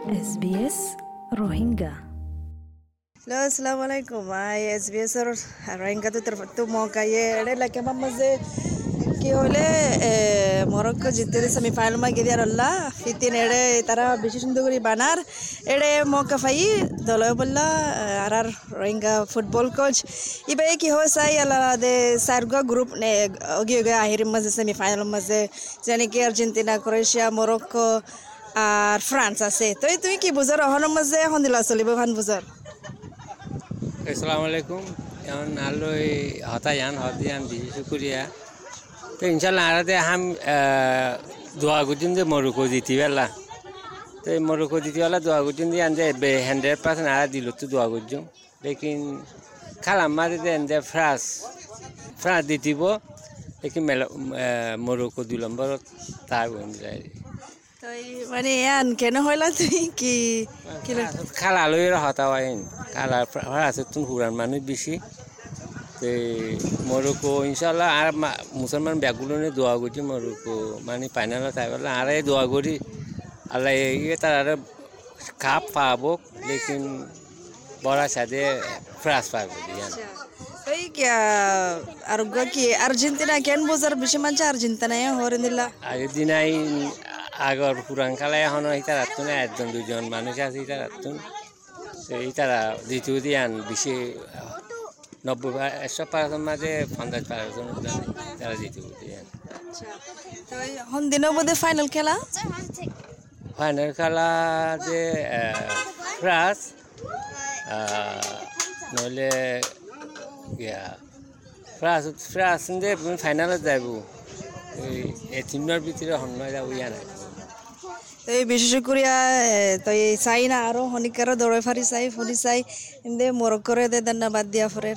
SBS Rohingya. Hello, assalamualaikum. SBS और Rohingya तो तरफ तो मौका ये अरे लगे मम्मसे कि होले मोरक्को जीते थे सेमीफाइनल में गिरी अल्लाह फितिन एडे तारा विशेष दुगरी बानार एडे मौका फाई दलो बल्ला आर रोहिंग्या फुटबॉल कोच इबे कि हो साई अल्लाह दे सारगा ग्रुप ने ओगे ओगे आखिरी में सेमीफाइनल में जाने कि अर्जेंटीना क्रोएशिया मोरक्को আর ফ্রান্স আছে তো তুই কি বুঝার অহন মাঝে এখন দিলা চলিব ভান বুঝার আসসালামু আলাইকুম এখন আলোই হতায়ান হদিয়ান দিছি শুকরিয়া তো ইনশাআল্লাহ আরাতে হাম দোয়া গুদিন যে মরক্কো জিতিবেলা তো মরক্কো জিতিবেলা দোয়া গুদিন দিয়ে আনতে 100% আরা দিল তো দোয়া গুজুম লেকিন খালা মারি দেন যে ফ্রান্স জিতিব লেকিন মরক্কো 2 নম্বর তাই যায় মানে ইয়ান কেন হইলা তুই কি খালা লইরা হতা হইন খালা ফ্রান্স তুন হুরান মানুষ বেশি তে মরক্কো ইনশাআল্লাহ আর মুসলমান ব্যাগুলোনে দোয়া করছি মরক্কো মানে ফাইনালে থাকবে আর এই দোয়া করি আল্লাহ এই তার কাপ পাবো লেকিন বড় সাথে ফ্রান্স পাবে ইয়ান এই কি আর কি আর্জেন্টিনা কেন বোঝার বেশি মানছে আর্জেন্টিনা হরেন্দিলা আর্জেন্টিনাই আগর পুরান কালে এখন ইতার আত্মনে একজন দুজন মানুষ আছে ইতার আত্মন সেই তারা দ্বিতীয় দিয়ান বেশি 90-100% মাঝে 50% তারা দ্বিতীয় দিয়ান তো এখন দিনও বোধে ফাইনাল খেলা যে ফ্রান্স নইলে ফ্রান্স যে ফাইনালত যাব এই টিমের ভিতরে হন নয় যাব ইয়া নাই এই বিশেষ করিয়া তো এই চাই না আরো হনিকার দৌড়ে ফারি চাই ফুরি চাই এমনি মরক্কোরে দে ধন্যবাদ দিয়া ফরের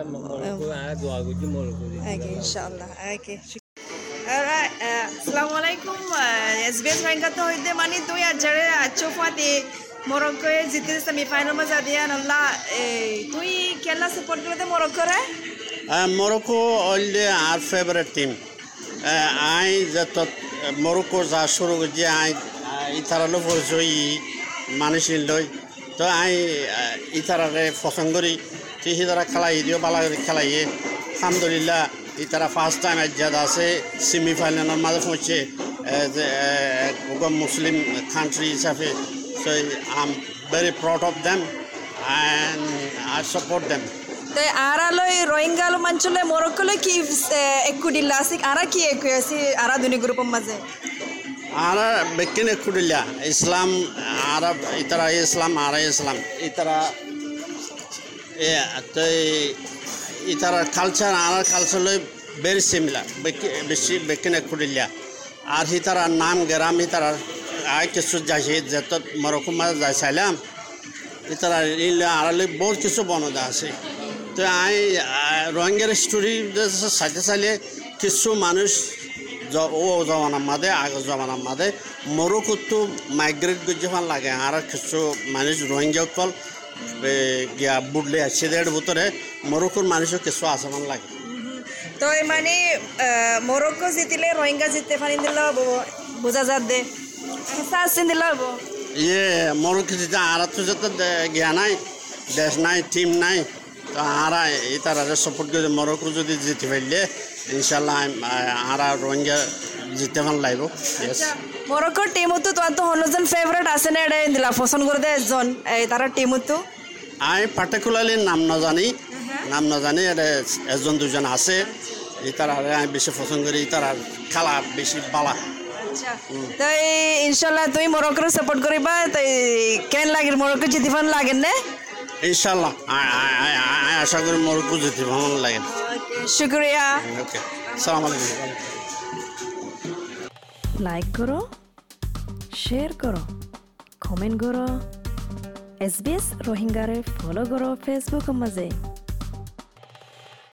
ইনশাআল্লাহ ওকে আসসালামু আলাইকুম SBS রোহিঙ্গা তো হইতে মানে তুই আজরে আচফাতে মরক্কোয়ে জিতে সেমিফাইনাল মে জাদিয়া আল্লাহ তুই কেলা সাপোর্ট করতে মরক্কোরে Morocco only our favorite team. I that Morocco za shuru je I itaralo forjoi manishin loi to I itarare fosangori ti hidara khalai dio bala khalai alhamdulillah itara first time ajada ase semi final ma phoche a Muslim country safe so I'm very proud of them and I support them. ते आरा लोय Rohingya लो मंचले Morocco लो की एकुडिला सिक आरा की एकुयासी आरा दुनी group मजे आरा बेकिन एकुडिला इस्लाम अरब इतरा इस्लाम आरा इस्लाम इतरा ए तो इतरा कल्चर आरा कल्चर लो वेरी सिमिलर बेकिन एकुडिला आर इतरा नाम ग्राम इतरा आय के सुजाहे जत मोरक्को मा जायसालाम इतरा इला आरा लो बहुत किछु बनोदा আছে তো আই রোহিঙ্গার স্টোরি সাথে সাথে কিছু মানুষ ও জমানার মাঝে আগে জমানার মাঝে মরক্কো তো মাইগ্রেট করতে ভাল লাগে আর কিছু মানুষ রোহিঙ্গা কল গিয়া বুড়লে আছে এর ভিতরে মরক্কোর মানুষও কিছু আছে ভাল লাগে তো মানে মরক্কো জিতলে রোহিঙ্গা জিততে পারি দিল বোঝা যা দে সাসিন দিল ইয়ে মরক্কো জিতে আর তো যত জ্ঞা নাই দেশ নাই টিম নাই আরা ইতারা সাপোর্ট করে মরক্কো যদি জিতে পারলে ইনশাআল্লাহ আরা রোহিঙ্গা জিতে ভাল লাগব মরক্কোর টিম তো তো হনজন ফেভারিট আছে না এটা দিলা পছন্দ করে দে একজন এই তারা টিম তো আই পার্টিকুলারলি নাম না জানি এটা একজন দুজন আছে ইতারা আমি বেশি পছন্দ করি ইতারা খেলা বেশি ভালো তো ইনশাআল্লাহ তুই মরক্কোর সাপোর্ট করিবা তাই কেন লাগে মরক্কো জিতে ভাল লাগে না इंशाल्लाह आशा करी मोरक्को जीते भावन लगे शुक्रिया ओके अस्सलाम वालेकुम লাইক করো শেয়ার করো কমেন্ট করো SBS রোহিঙ্গারে ফলো করো ফেসবুক মাঝে